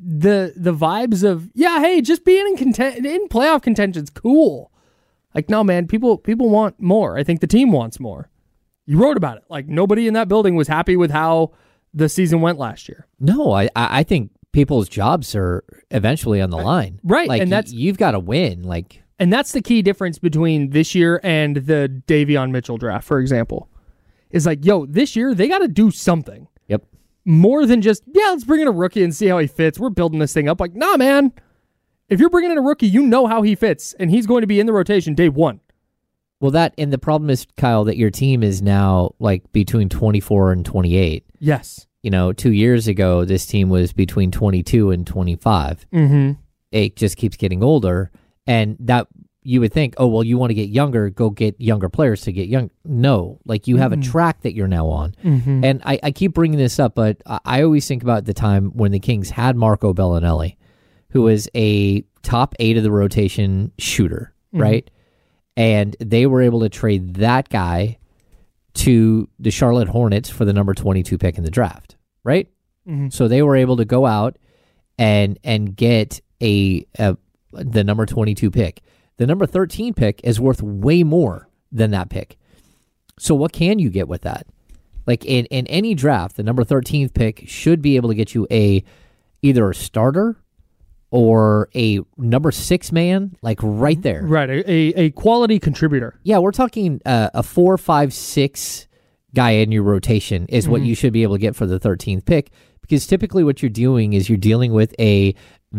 vibes of, yeah, hey, just being in playoff contention's cool. Like, no, man, people want more. I think the team wants more. You wrote about it. Like, nobody in that building was happy with how the season went last year. No, I think people's jobs are eventually on the line. Right. Like, and you've got to win. Like, And that's the key difference between this year and the Davion Mitchell draft, for example. Is like, yo, this year they got to do something. Yep. More than just, let's bring in a rookie and see how he fits. We're building this thing up. Like, nah, man. If you're bringing in a rookie, you know how he fits, and he's going to be in the rotation day one. Well, and the problem is, Kyle, that your team is now like between 24 and 28. Yes. 2 years ago, this team was between 22 and 25. Mm-hmm. It just keeps getting older, and that you would think, oh, well, you want to get younger, go get younger players to get young. No, like you have a track that you're now on. Mm-hmm. And I keep bringing this up, but I always think about the time when the Kings had Marco Bellinelli, who was a top 8 of the rotation shooter, right? And they were able to trade that guy to the Charlotte Hornets for the number 22 pick in the draft, right? Mm-hmm. So they were able to go out and get the number 22 pick. The number 13 pick is worth way more than that pick. So what can you get with that? Like in any draft, the number 13th pick should be able to get you either a starter or a number 6 man, like right there. Right, a quality contributor. Yeah, we're talking a 4, 5, 6 guy in your rotation is what you should be able to get for the 13th pick, because typically what you're doing is you're dealing with a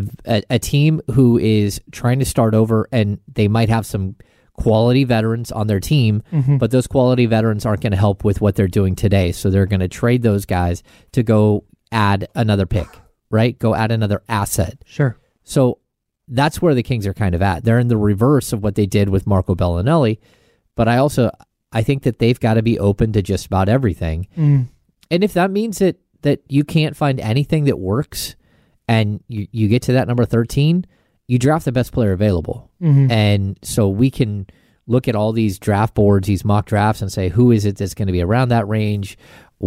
team who is trying to start over, and they might have some quality veterans on their team, but those quality veterans aren't going to help with what they're doing today. So they're going to trade those guys to go add another pick, right? Go add another asset. Sure. So that's where the Kings are kind of at. They're in the reverse of what they did with Marco Bellinelli, but I think that they've got to be open to just about everything. And if that means that you can't find anything that works, and you get to that number 13, you draft the best player available. And so we can look at all these draft boards, these mock drafts, and say, who is it that's going to be around that range?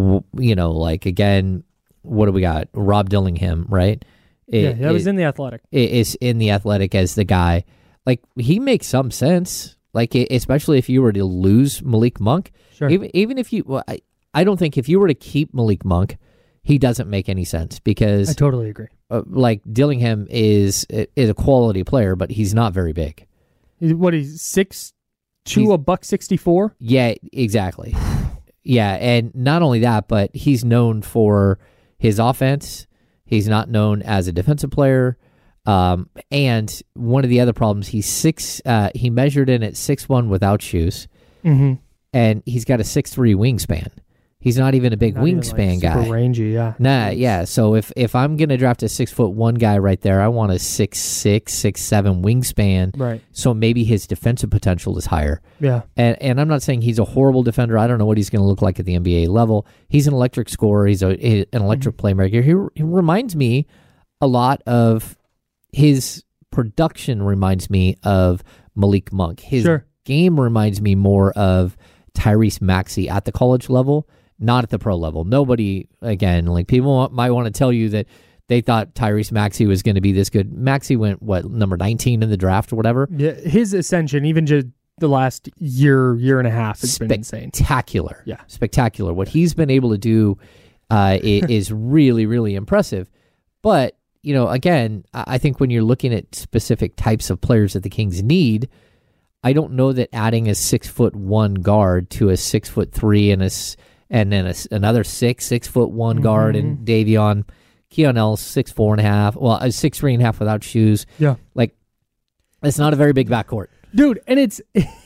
Like, again, what do we got? Rob Dillingham, right? That was in The Athletic. It is in The Athletic as the guy. Like, he makes some sense. Like, especially if you were to lose Malik Monk. Sure. Even if you... Well, I don't think if you were to keep Malik Monk, he doesn't make any sense, because... I totally agree. Like, Dillingham is a quality player, but he's not very big. He's 6'2", a $164? Yeah, exactly. Yeah, and not only that, but he's known for his offense. He's not known as a defensive player. And one of the other problems, he measured in at 6'1" without shoes. And he's got a 6'3" wingspan. He's not even a big wingspan guy. Super rangy, yeah. Nah, yeah. So if I'm gonna draft a 6'1" guy right there, I want a 6'6", 6'7" wingspan. Right. So maybe his defensive potential is higher. Yeah. And I'm not saying he's a horrible defender. I don't know what he's gonna look like at the NBA level. He's an electric scorer. He's an electric playmaker. He reminds me a lot of his production. Reminds me of Malik Monk. His game reminds me more of Tyrese Maxey at the college level. Not at the pro level. Nobody, again, like people might want to tell you that they thought Tyrese Maxey was going to be this good. Maxey went, number 19 in the draft or whatever? Yeah, his ascension, even just the last year and a half, has been insane. Spectacular. Yeah. Spectacular. What he's been able to do is really, really impressive. But, again, I think when you're looking at specific types of players that the Kings need, I don't know that adding a 6'1" guard to a 6'3" and then another 6'1" guard, and Davion, Keonell 6'4.5", well, 6'3.5" without shoes. Yeah, like it's not a very big backcourt, dude. And it's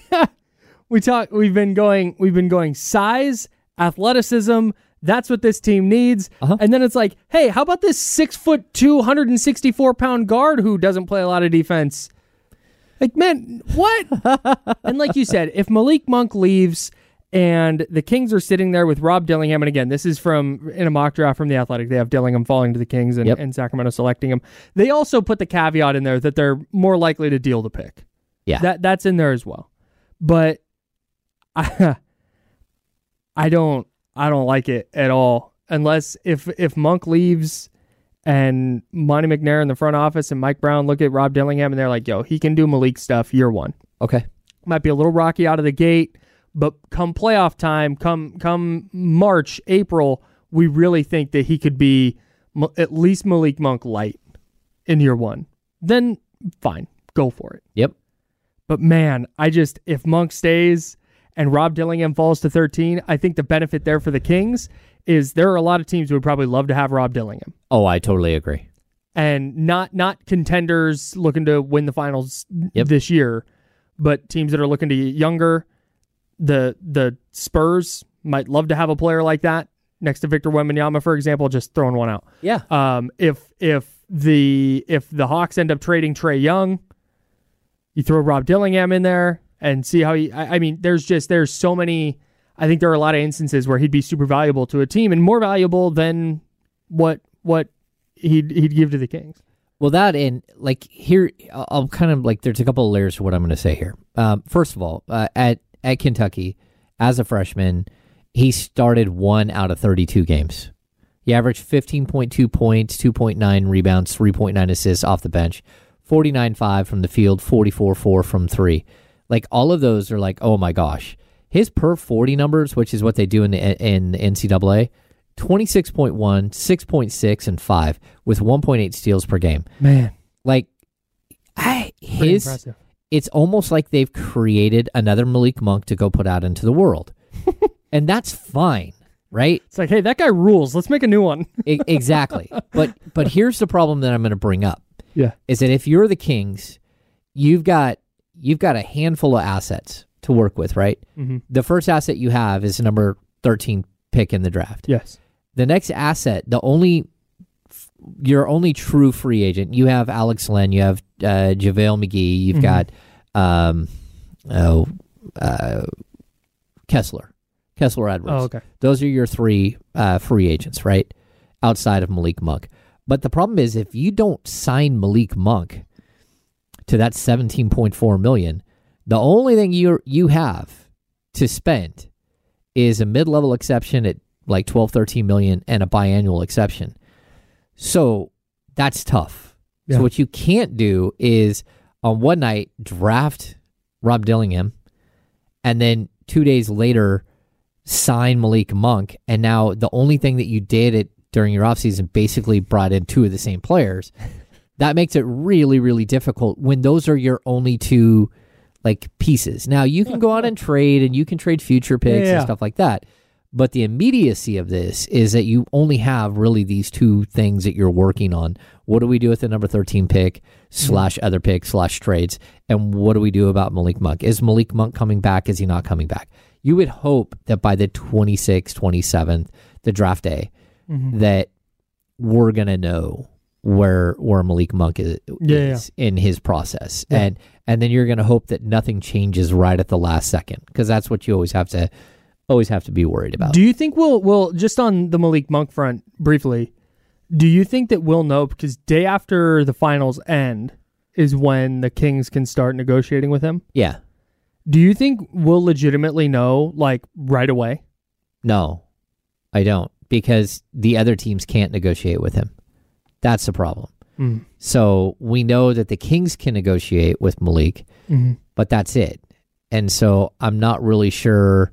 we've been going size, athleticism. That's what this team needs. And then it's like, hey, how about this 6'2", 164-pound guard who doesn't play a lot of defense? Like, man, what? And like you said, if Malik Monk leaves and the Kings are sitting there with Rob Dillingham, and again, this is in a mock draft from The Athletic, they have Dillingham falling to the Kings and Sacramento selecting him. They also put the caveat in there that they're more likely to deal the pick. Yeah. That's in there as well. But I don't like it at all, unless if Monk leaves and Monty McNair in the front office and Mike Brown look at Rob Dillingham and they're like, yo, he can do Malik stuff year one. Okay. Might be a little rocky out of the gate, but come playoff time, come March, April, we really think that he could be at least Malik Monk light in year one. Then fine, go for it. Yep. But man, if Monk stays and Rob Dillingham falls to 13, I think the benefit there for the Kings is there are a lot of teams who would probably love to have Rob Dillingham. Oh, I totally agree. And not contenders looking to win the finals this year, but teams that are looking to get younger. The Spurs might love to have a player like that next to Victor Wembanyama, for example, just throwing one out. Yeah. If the Hawks end up trading Trae Young, you throw Rob Dillingham in there and see how there's so many. I think there are a lot of instances where he'd be super valuable to a team and more valuable than what he'd give to the Kings. Well, that and like here, I'll kind of like there's a couple of layers to what I'm going to say here. First of all, at Kentucky, as a freshman, he started 1 out of 32 games. He averaged 15.2 points, 2.9 rebounds, 3.9 assists off the bench, 49.5 from the field, 44.4 from 3. Like all of those are like, oh my gosh. His per 40 numbers, which is what they do in the NCAA, 26.1, 6.6, and 5 with 1.8 steals per game. Man. Like, it's almost like they've created another Malik Monk to go put out into the world. And that's fine, right? It's like, hey, that guy rules. Let's make a new one. Exactly. But here's the problem that I'm going to bring up. Yeah. Is that if you're the Kings, you've got a handful of assets to work with, right? Mm-hmm. The first asset you have is number 13 pick in the draft. Yes. The next asset, your only true free agent, you have Alex Len, you have JaVale McGee, you've got Kessler Edwards. Oh, okay. Those are your 3 free agents, right? Outside of Malik Monk. But the problem is if you don't sign Malik Monk to that $17.4 million, the only thing you have to spend is a mid-level exception at like 12, 13 million and a biannual exception. So that's tough. Yeah. So what you can't do is on one night draft Rob Dillingham and then 2 days later sign Malik Monk. And now the only thing that you did during your offseason basically brought in 2 of the same players. That makes it really, really difficult when those are your only 2 like pieces. Now you can go out and trade and you can trade future picks and stuff like that. But the immediacy of this is that you only have really these 2 things that you're working on. What do we do with the number 13 pick / other pick / trades? And what do we do about Malik Monk? Is Malik Monk coming back? Is he not coming back? You would hope that by the 26th, 27th, the draft day, that we're going to know where Malik Monk is in his process. Yeah. And then you're going to hope that nothing changes right at the last second, because that's what you always have to be worried about. Do you think we'll just on the Malik Monk front briefly, do you think that we'll know, because day after the finals end is when the Kings can start negotiating with him? Yeah. Do you think we'll legitimately know like right away? No, I don't, because the other teams can't negotiate with him. That's the problem. So we know that the Kings can negotiate with Malik, but that's it. And so I'm not really sure,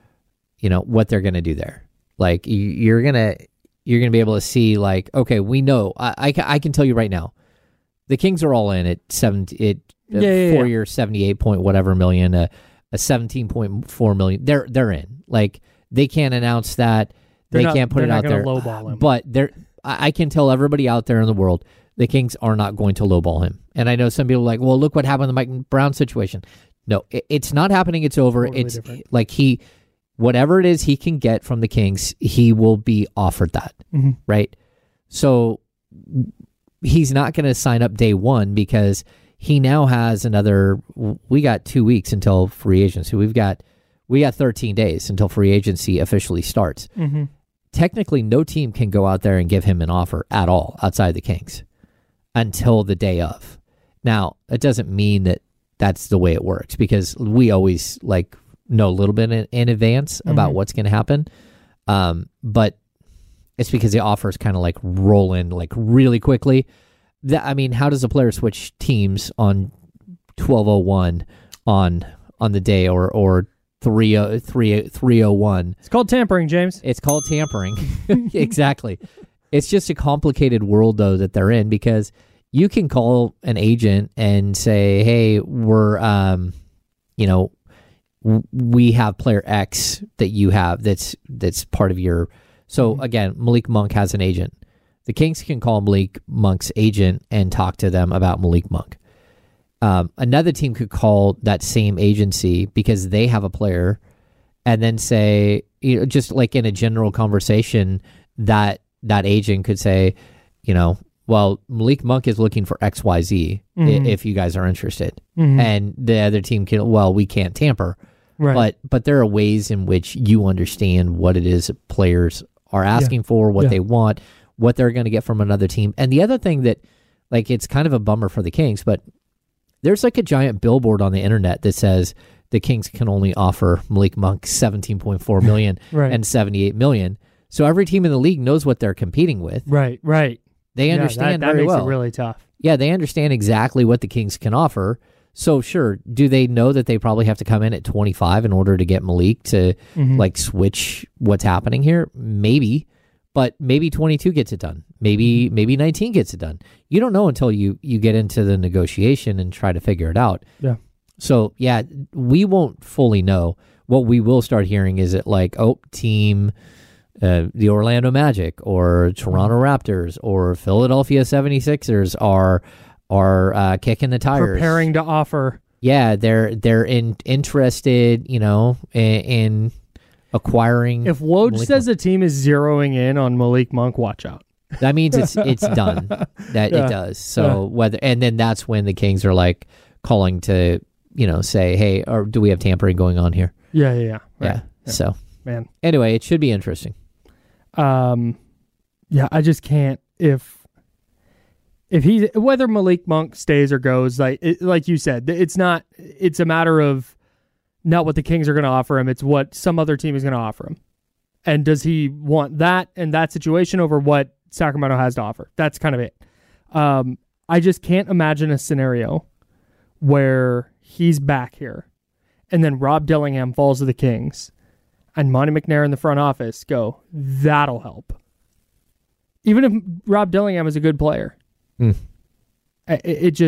what they're going to do there. Like you're going to be able to see like, okay, we know, I can tell you right now, the Kings are all in at 4 year 78 point whatever million, a 17.4 million. They're in. Like they can't announce that. They can't put it out there. Lowball him. But I can tell everybody out there in the world, the Kings are not going to lowball him. And I know some people are like, well, look what happened in the Mike Brown situation. No, it's not happening. It's over. Totally it's different. Like whatever it is he can get from the Kings, he will be offered that, right? So he's not going to sign up day one because he now has we got 2 weeks until free agency. We got 13 days until free agency officially starts. Technically, no team can go out there and give him an offer at all outside the Kings until the day of. Now, it doesn't mean that that's the way it works, because we always know a little bit in advance about what's going to happen. But it's because the offers kind of roll in really quickly. How does a player switch teams on 12:01 on the day or 3:01? It's called tampering, James. It's called tampering. Exactly. It's just a complicated world though that they're in, because You can call an agent and say, hey, we're, we have player X that you have that's part of your. So again, Malik Monk has an agent. The Kings can call Malik Monk's agent and talk to them about Malik Monk. Another team could call that same agency because they have a player and then say, just like in a general conversation, that agent could say, well, Malik Monk is looking for XYZ if you guys are interested. And the other team can, well, we can't tamper. Right. But there are ways in which you understand what it is players are asking for, what they want, what they're going to get from another team. And the other thing that, like, it's kind of a bummer for the Kings, but there's like a giant billboard on the internet that says the Kings can only offer Malik Monk $17.4 million and $78 million. So every team in the league knows what they're competing with. Right. They understand that very makes well. it really tough. Yeah, they understand exactly what the Kings can offer. So sure, do they know that they probably have to come in at 25 in order to get Malik to like switch what's happening here? Maybe, but maybe 22 gets it done. Maybe 19 gets it done. You don't know until you get into the negotiation and try to figure it out. Yeah. So yeah, we won't fully know. What we will start hearing is it like, team the Orlando Magic or Toronto Raptors or Philadelphia 76ers are kicking the tires, preparing to offer. Yeah, they're interested, in acquiring. If Woj says a team is zeroing in on Malik Monk, watch out. That means it's done. It does. So then that's when the Kings are like calling to say, hey, or do we have tampering going on here? Yeah. Right. Yeah. So man, anyway, it should be interesting. I just can't if whether Malik Monk stays or goes, like you said, it's a matter of not what the Kings are going to offer him. It's what some other team is going to offer him. And does he want that in that situation over what Sacramento has to offer? That's kind of it. I just can't imagine a scenario where he's back here and then Rob Dillingham falls to the Kings and Monty McNair in the front office go, that'll help. Even if Rob Dillingham is a good player. I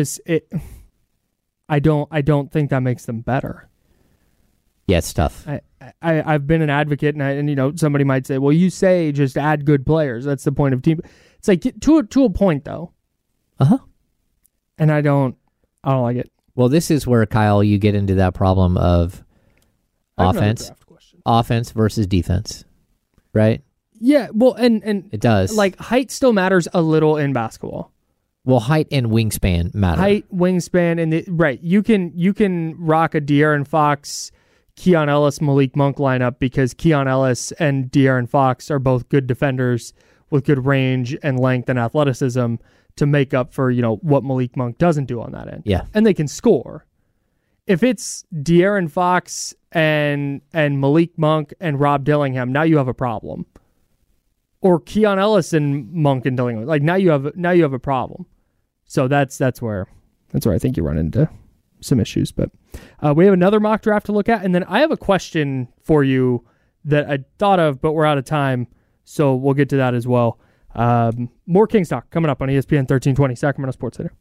don't think that makes them better. Yeah, it's tough. I've been an advocate, and somebody might say, well, you say just add good players. That's the point of team. It's like to a point though. And I don't like it. Well, this is where, Kyle, you get into that problem of offense versus defense, right? Yeah, well, and it does. Like height still matters a little in basketball. Well, height and wingspan matter. Height, wingspan, and right. You can rock a De'Aaron Fox, Keon Ellis, Malik Monk lineup because Keon Ellis and De'Aaron Fox are both good defenders with good range and length and athleticism to make up for what Malik Monk doesn't do on that end. Yeah, and they can score. If it's De'Aaron Fox and Malik Monk and Rob Dillingham, now you have a problem. Or Keon Ellis and Monk and Dillingham, like now you have a problem. So that's where I think you run into some issues. But we have another mock draft to look at, and then I have a question for you that I thought of, but we're out of time, so we'll get to that as well. More Kings talk coming up on ESPN 1320 Sacramento Sports Center.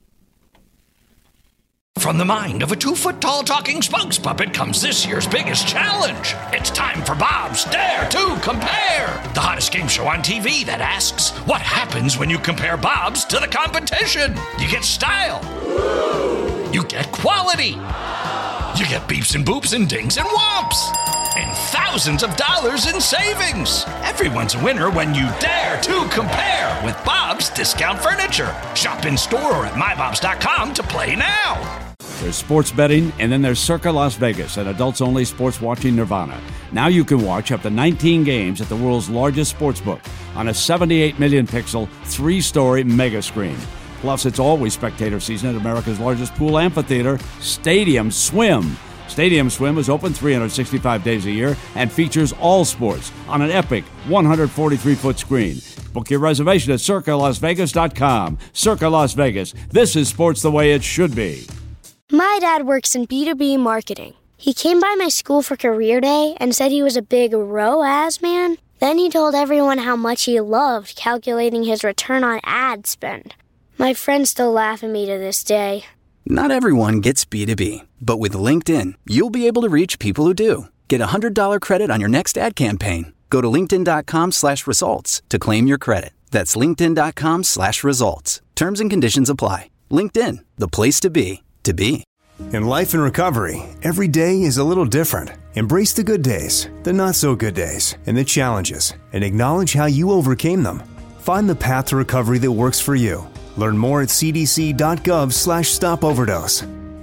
From the mind of a 2-foot-tall talking spokes puppet comes this year's biggest challenge. It's time for Bob's Dare to Compare, the hottest game show on TV that asks, what happens when you compare Bob's to the competition? You get style. You get quality. You get beeps and boops and dings and whomps. And thousands of dollars in savings. Everyone's a winner when you dare to compare with Bob's Discount Furniture. Shop in store or at mybobs.com to play now. There's sports betting, and then there's Circa Las Vegas, an adults-only sports watching nirvana. Now you can watch up to 19 games at the world's largest sportsbook on a 78 million pixel, 3-story mega screen. Plus, it's always spectator season at America's largest pool amphitheater, Stadium Swim. Stadium Swim is open 365 days a year and features all sports on an epic 143-foot screen. Book your reservation at CircaLasVegas.com. Circa Las Vegas. This is sports the way it should be. My dad works in B2B marketing. He came by my school for career day and said he was a big ROAS man. Then he told everyone how much he loved calculating his return on ad spend. My friends still laugh at me to this day. Not everyone gets B2B, but with LinkedIn, you'll be able to reach people who do. Get a $100 credit on your next ad campaign. Go to linkedin.com/results to claim your credit. That's linkedin.com/results. Terms and conditions apply. LinkedIn, the place to be, to be. In life and recovery, every day is a little different. Embrace the good days, the not so good days, and the challenges, and acknowledge how you overcame them. Find the path to recovery that works for you. Learn more at cdc.gov/stopoverdose.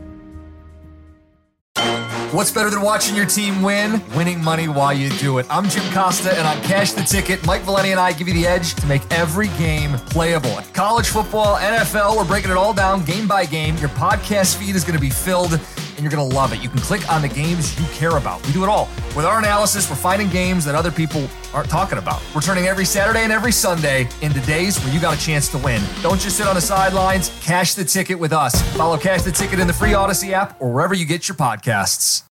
What's better than watching your team win? Winning money while you do it. I'm Jim Costa, and on Cash the Ticket, Mike Valeni and I give you the edge to make every game playable. College football, NFL, we're breaking it all down game by game. Your podcast feed is going to be filled, and you're going to love it. You can click on the games you care about. We do it all. With our analysis, we're finding games that other people aren't talking about. We're turning every Saturday and every Sunday into days where you got a chance to win. Don't just sit on the sidelines. Cash the Ticket with us. Follow Cash the Ticket in the free Odyssey app or wherever you get your podcasts.